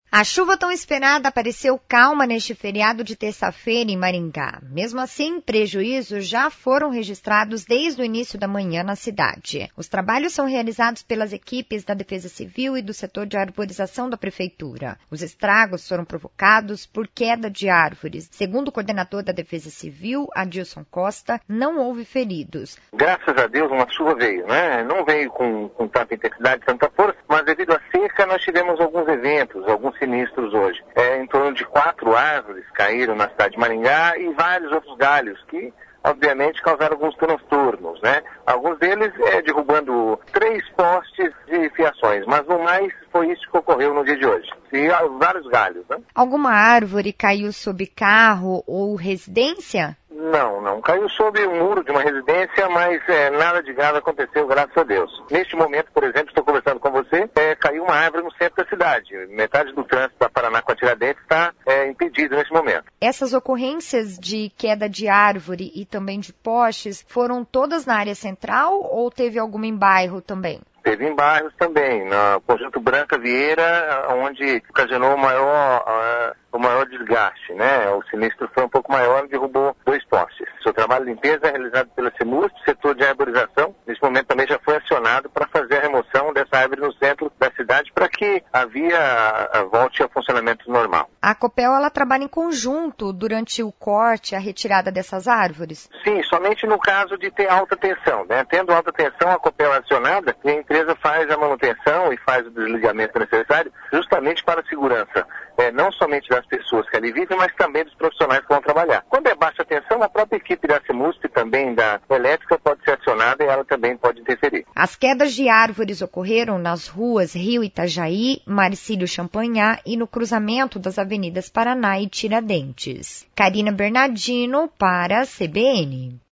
A chuva tão esperada pareceu calma neste feriado de terça-feira em Maringá. Mesmo assim, prejuízos já foram registrados desde o início da manhã na cidade. Os trabalhos são realizados pelas equipes da Defesa Civil e do setor de arborização da Prefeitura. Os estragos foram provocados por queda de árvores. Segundo o coordenador da Defesa Civil, Adilson Costa, não houve feridos. Graças a Deus uma chuva veio, né? Não veio com tanta intensidade, tanta força, mas devido à seca nós tivemos alguns eventos, alguns sinistros hoje. Em torno de 4 árvores caíram na cidade de Maringá e vários outros galhos que, obviamente, causaram alguns transtornos, né? Alguns deles derrubando 3 postes de fiações, mas no mais foi isso que ocorreu no dia de hoje. E vários galhos, né? Alguma árvore caiu sob carro ou residência? Não. Caiu sobre um muro de uma residência, mas nada de grave aconteceu, graças a Deus. Neste momento, por exemplo, estou conversando com você, caiu uma árvore no centro da cidade. Metade do trânsito da Paraná com a Tiradentes está impedido nesse momento. Essas ocorrências de queda de árvore e também de postes foram todas na área central ou teve alguma em bairro também? Teve em bairros também, no conjunto Branca Vieira, onde ocasionou o maior desgaste, né? O sinistro foi um pouco maior, derrubou 2 postes. O trabalho de limpeza é realizado pela CEMUSP, setor de arborização. Nesse momento também já foi acionado para fazer a remoção dessa árvore no centro da cidade para que a via volte ao funcionamento normal. A Copel, ela trabalha em conjunto durante o corte, a retirada dessas árvores? Sim, somente no caso de ter alta tensão, né? Tendo alta tensão, a Copel é acionada e a empresa faz a manutenção e faz o desligamento necessário justamente para a segurança, não somente das pessoas que ali vivem, mas também dos profissionais que vão trabalhar. Quando é baixa tensão, a própria equipe da CEMUSP, também da elétrica, pode ser acionada e ela também pode interferir. As quedas de árvores ocorreram nas ruas Rio Itajaí, Marcílio Champagnat e no cruzamento das avenidas Paraná e Tiradentes. Karina Bernardino para a CBN.